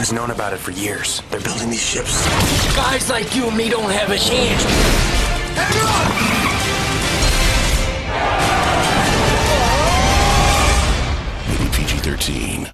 has known about it for years. They're building these ships. Guys like you and me don't have a chance. Rated PG-13.